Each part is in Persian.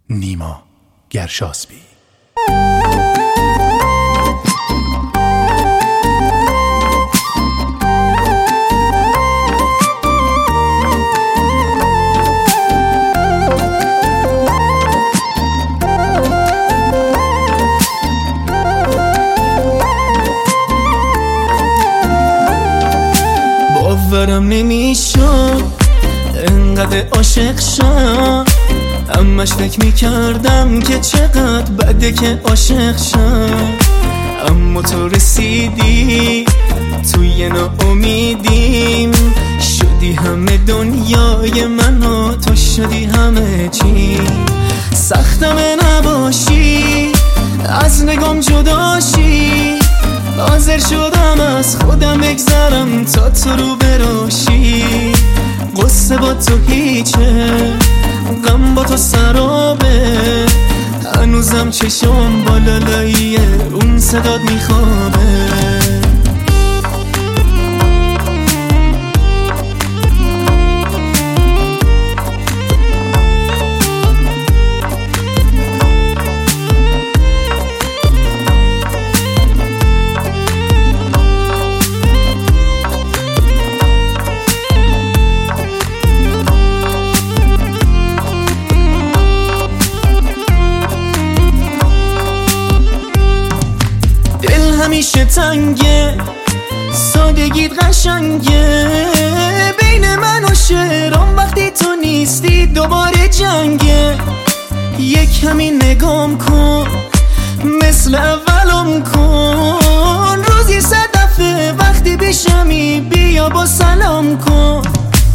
نیما گرشاسبی. باورم نمیشد انقدر عاشق شم، همش فکر میکردم که چقدر بده که عاشق شم، اما تو رسیدی توی ناامیدیم، شدی همه دنیای من و تو شدی همه چی. سختمه نباشی، از نگام جداشی، حاضر شدم از خودم بگذرم تا تو رو براشی. قصه با تو هیچه، غم با تو سرابه، هنوزم چشم با لالاییه اون صدات میخوابه. همیشه تنگه، سادگیت قشنگه، بین من و شعرام وقتی تو نیستی دوباره جنگه. یک کمی نگام کن، مثل اولم کن، روزی 100 دفعه وقتی بشمی بیا با سلام کن.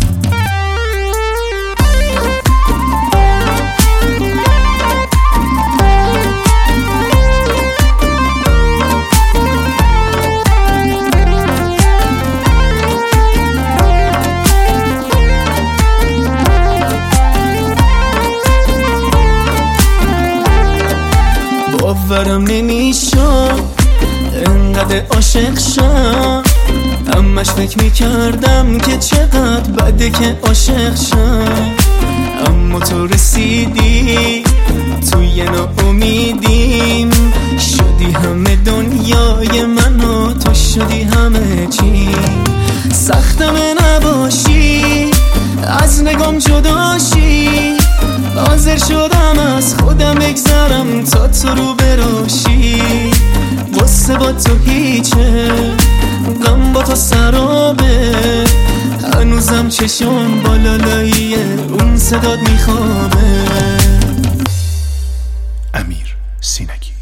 باورم نمیشد انقدر عاشق شم، همش فکر میکردم که چقدر بده که عاشق شم، اما تو رسیدی توی ناامیدیم، شدی همه دنیای من و تو شدی همه چی. سختمه نباشی، از نگام جداشی، حاضر شدم از خودم بگذرم تا تو رو براشی. قصه با تو هیچه، غم با تو سرابه، هنوزم چشم با لالاییه اون صدات میخوابه. امیر سینگی.